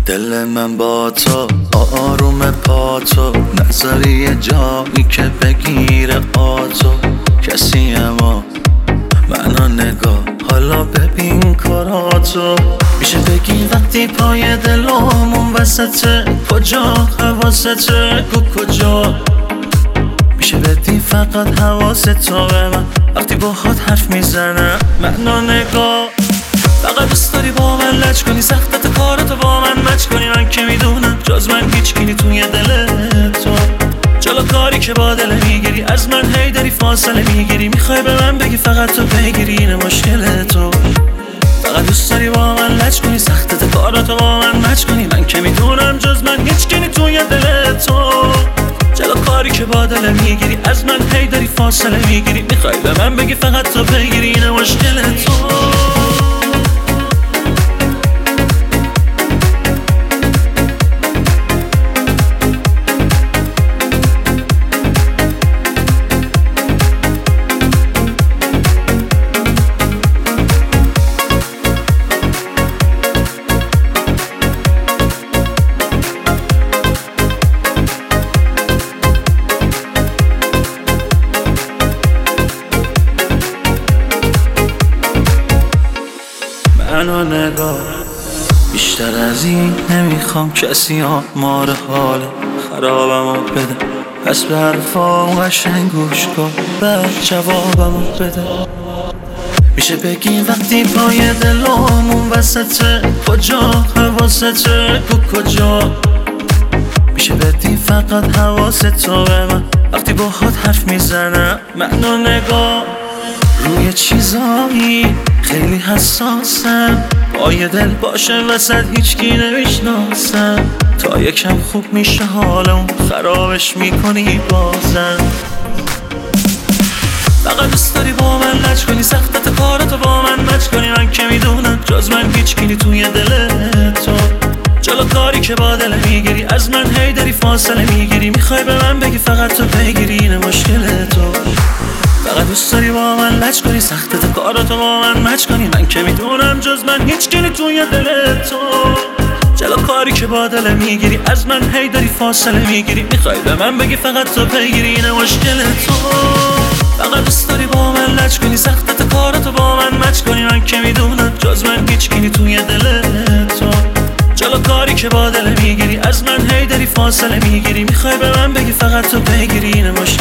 دل من با تو آروم پا تو نظری جایی که بگیره آتو کسی اما منو نگاه حالا ببین کاراتو میشه بگی وقتی پای دلامون وسطه کجا حواسته کجا میشه بدی فقط حواستو به من وقتی باهات حرف میزنم منو نگاه فقط دوست داری با من لج کنی سختت کارتو با من مچ کنی من که میدونم جز من هیچ کی توی دل تو جلو کاری که با دل میگیری از من هی داری فاصله میگیری میخوای به من بگی فقط تو بگیری این مشکل تو فقط دوست داری با من لج کنی سختت کارتو با من مچ کنی من که میدونم جز من هیچ کی توی دل تو جلو کاری که با دل میگیری از من هی داری فاصله میگیری میخوای به من بگی فقط تو بگیری این مشکل تو منو نگاه بیشتر از این نمیخوام کسی آمار حال خرابمو بده پس به حرفام قشنگ گوش کن بعد جوابمو بده میشه بگی وقتی پای دلامون وسطه کجا حواسته کجا میشه بدی فقط حواستو به من وقتی باهات حرف میزنم منو نگاه روی چیزایی خیلی حساسم پای دل باشه وسط هیچکی نمیشناسم تا یکم خوب میشه حالم خرابش میکنی بازم فقط دوست داری با من لج کنی سختت کارتو با من مچ کنی من که میدونم جز من هیچکی توی دل تو جلو کاری که با دل میگیری از من هی داری فاصله میگیری میخوای به من بگی فقط تو بگیری این مشکل تو فقط دوست داری با من لج کنی سختت کاراتو با من مچ کنی من که میدونم جز من هیچ کی توی دل تو جلو کاری که با دل میگیری از من هی داری فاصله میگیری میخوای به من بگی فقط تو بگیری این مشکل تو فقط دوست داری با من لج کنی سختت کاراتو با من مچ کنی من که میدونم جز من هیچ کی توی دل تو جلو کاری که با دل میگیری از من هی داری فاصله میگیری میخوای به من بگی فقط تو بگیری این مشکل